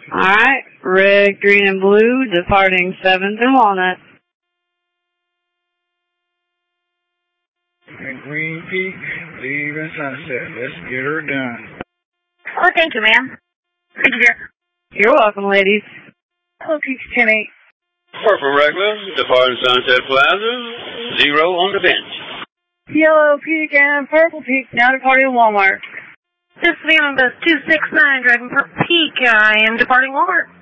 Alright, red, green, and blue, departing 7th and Walnut. And Green Peak, leaving Sunset. Let's get her done. Oh, thank you, ma'am. Thank you, dear. You're welcome, ladies. Hello, Peach 10-8. Purple regular, departing Sunset Plaza, 0 on the bench. Yellow Peak and Purple Peak, now departing Walmart. This is on bus 269, driving Purple Peak. I am departing Walmart.